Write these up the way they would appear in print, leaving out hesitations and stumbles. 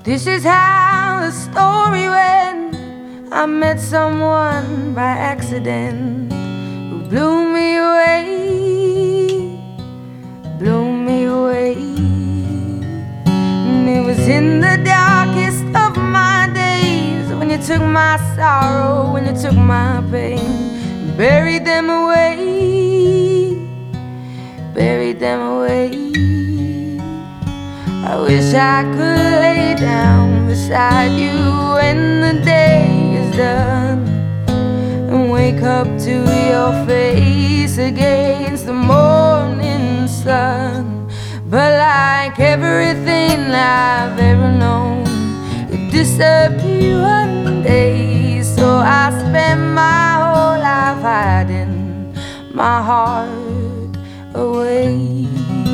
This is how the story went. I met someone by accident who blew me away, blew me away. And it was in the darkest of my days when you took my sorrow, when you took my pain, buried them away, buried them away. I wish I could lay down beside you when the day is done and wake up to your face against the morning sun. But like everything I've ever known, you disappear one day. So I spend my whole life hiding my heart away.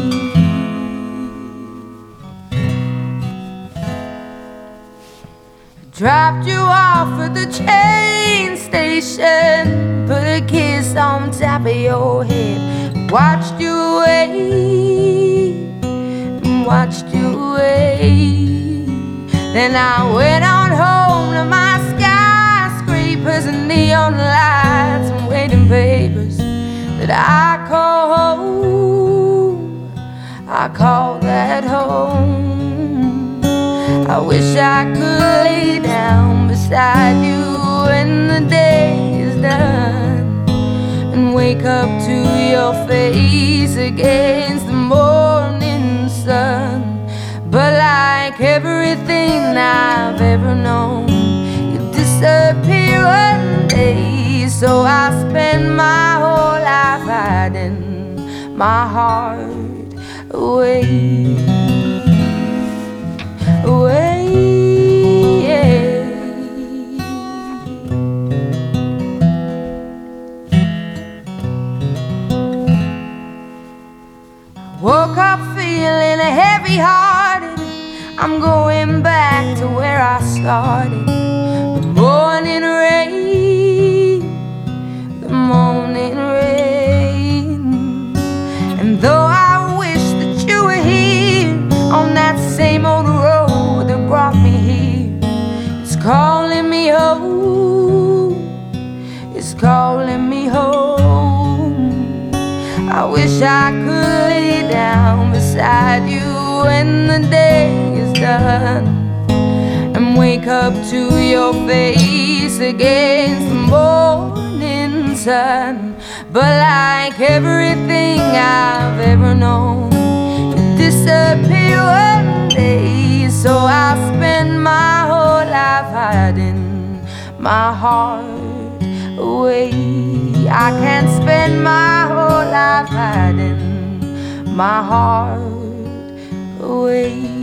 Dropped you off at the train station, put a kiss on top of your head, watched you away, watched you away. Then I went on home to my skyscrapers and neon lights and waiting papers that I call home. I call that home. I wish I could lay down beside you when the day is done and wake up to your face against the morning sun. But like everything I've ever known, you disappear one day. So I spend my whole life hiding my heart away, away, yeah. Woke up feeling heavy-hearted. I'm going back to where I started. The morning rain, the morning rain. And though I wish that you were here on that same old road that brought me here, it's calling me home, it's calling me home. I wish I could lay down beside you when the day is done and wake up to your face against the morning sun. But like everything I've ever known, you disappear one day. So I spend my whole life hiding my heart away. I can't spend my whole life hiding my heart away.